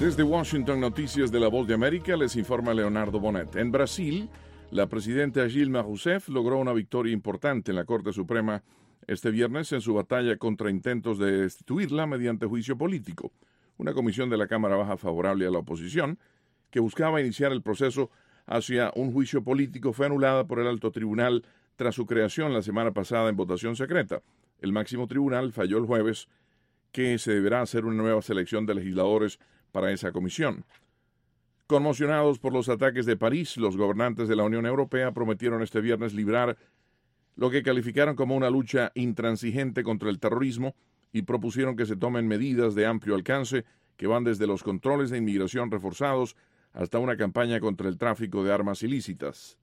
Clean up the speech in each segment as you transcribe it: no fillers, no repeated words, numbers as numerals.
Desde Washington, noticias de La Voz de América, les informa Leonardo Bonet. En Brasil, la presidenta Dilma Rousseff logró una victoria importante en la Corte Suprema este viernes en su batalla contra intentos de destituirla mediante juicio político. Una comisión de la Cámara Baja favorable a la oposición, que buscaba iniciar el proceso hacia un juicio político, fue anulada por el alto tribunal tras su creación la semana pasada en votación secreta. El máximo tribunal falló el jueves que se deberá hacer una nueva selección de legisladores para esa comisión. Conmocionados por los ataques de París, los gobernantes de la Unión Europea prometieron este viernes librar lo que calificaron como una lucha intransigente contra el terrorismo y propusieron que se tomen medidas de amplio alcance que van desde los controles de inmigración reforzados hasta una campaña contra el tráfico de armas ilícitas.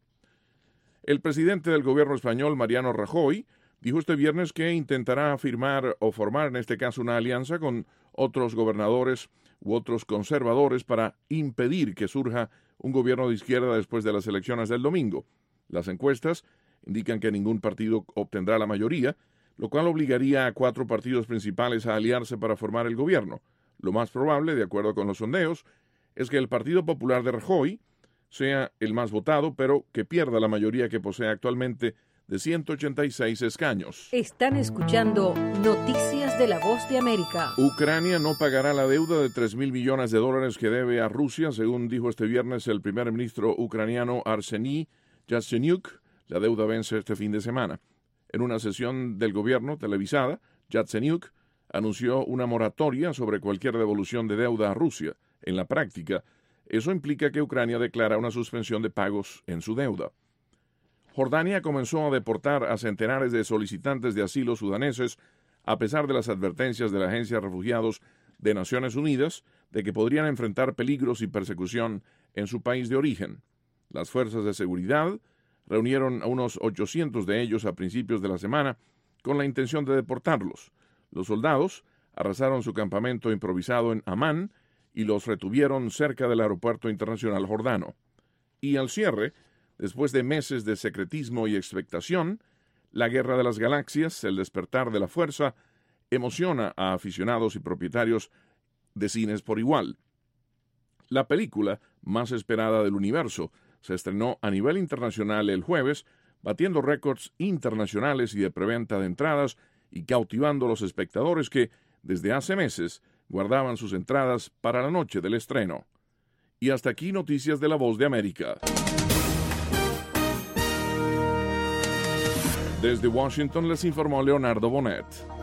El presidente del gobierno español, Mariano Rajoy, dijo este viernes que intentará firmar o formar en este caso una alianza con otros gobernadores u otros conservadores para impedir que surja un gobierno de izquierda después de las elecciones del domingo. Las encuestas indican que ningún partido obtendrá la mayoría, lo cual obligaría a 4 partidos principales a aliarse para formar el gobierno. Lo más probable, de acuerdo con los sondeos, es que el Partido Popular de Rajoy sea el más votado, pero que pierda la mayoría que posee actualmente de 186 escaños. Están escuchando Noticias de la Voz de América. Ucrania no pagará la deuda de $3,000 millones que debe a Rusia, según dijo este viernes el primer ministro ucraniano Arseniy Yatsenyuk. La deuda vence este fin de semana. En una sesión del gobierno televisada, Yatsenyuk anunció una moratoria sobre cualquier devolución de deuda a Rusia. En la práctica, eso implica que Ucrania declara una suspensión de pagos en su deuda. Jordania comenzó a deportar a centenares de solicitantes de asilo sudaneses a pesar de las advertencias de la Agencia de Refugiados de Naciones Unidas de que podrían enfrentar peligros y persecución en su país de origen. Las fuerzas de seguridad reunieron a unos 800 de ellos a principios de la semana con la intención de deportarlos. Los soldados arrasaron su campamento improvisado en Amán y los retuvieron cerca del aeropuerto internacional jordano. Y al cierre, después de meses de secretismo y expectación, la Guerra de las Galaxias, el despertar de la fuerza, emociona a aficionados y propietarios de cines por igual. La película más esperada del universo se estrenó a nivel internacional el jueves, batiendo récords internacionales y de preventa de entradas y cautivando a los espectadores que, desde hace meses, guardaban sus entradas para la noche del estreno. Y hasta aquí noticias de La Voz de América. Desde Washington les informó Leonardo Bonet.